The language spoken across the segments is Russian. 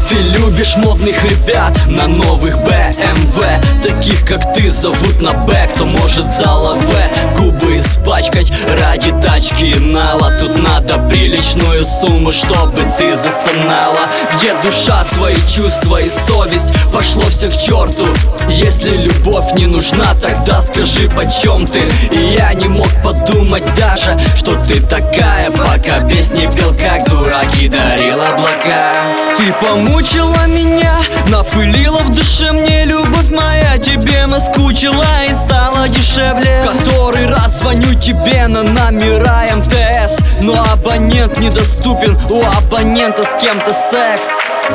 Ты любишь модных ребят на новых BMW, таких как ты зовут на Б, кто может зала В. Губы испачкать ради тачки нала. Тут надо приличную сумму, чтобы ты застонала. Где душа, твои чувства и совесть? Пошло все к черту. Если любовь не нужна, тогда скажи, почем ты? И я не мог подумать даже, что ты такая, пока песни пел как дурак и дарил облака. Ты помучила меня, напылила в душе мне любовь моя. Тебе наскучила и стала дешевле. Который раз звоню тебе на номера МТС, но абонент недоступен, у абонента с кем-то секс.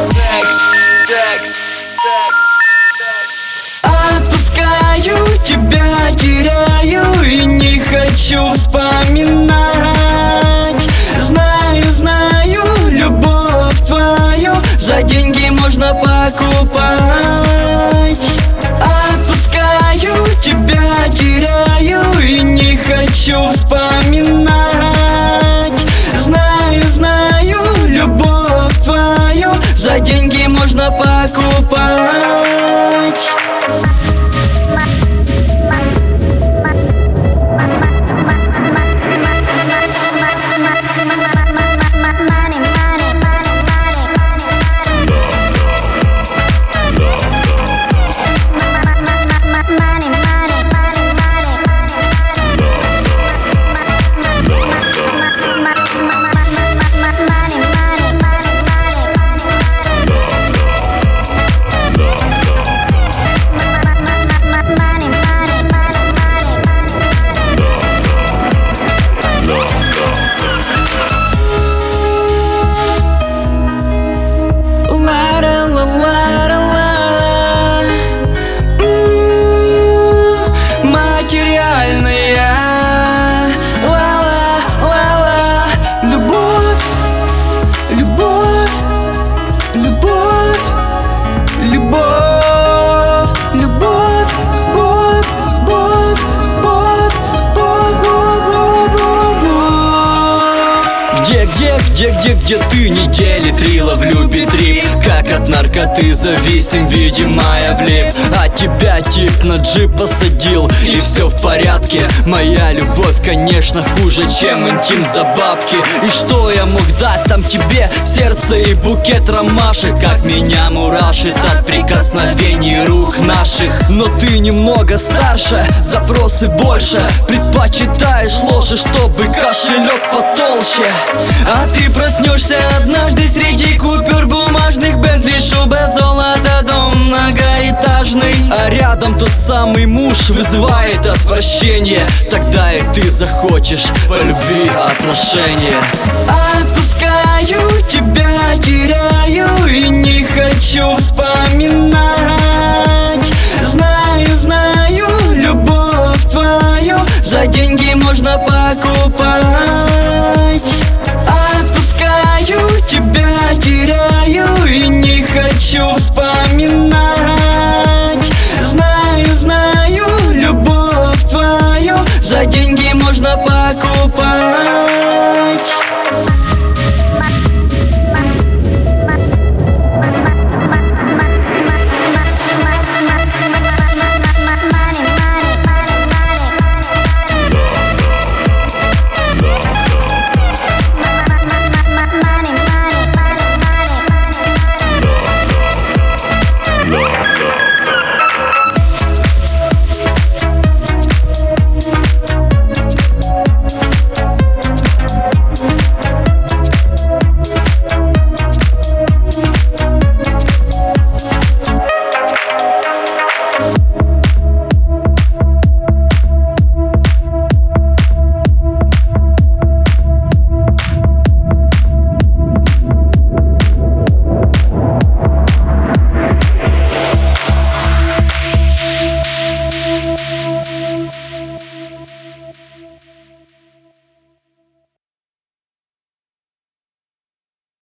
Отпускаю тебя, теряю и не хочу вспоминать. Знаю, знаю, любовь твою за деньги можно покупать. Отпускаю тебя, теряю и не хочу вспоминать. Знаю, знаю, любовь твою за деньги можно покупать. Где ты недели 3 ловлю битрип. Как от наркоты зависим, видимо я влип. А тебя тип на джип посадил, и все в порядке. Моя любовь, конечно, хуже, чем интим за бабки. И что я мог дать там тебе? Сердце и букет ромашек. Как меня мурашит от прикосновений рук наших. Но ты немного старше, запросы больше. Предпочитаешь ложи, чтобы кошелек потолще. А ты проснешься однажды среди купюр бумажных, Бентли, шуба, золото, дом многоэтажный. А рядом тот самый муж вызывает отвращение. Тогда и ты захочешь по любви отношения. Отпускаю тебя, теряю и не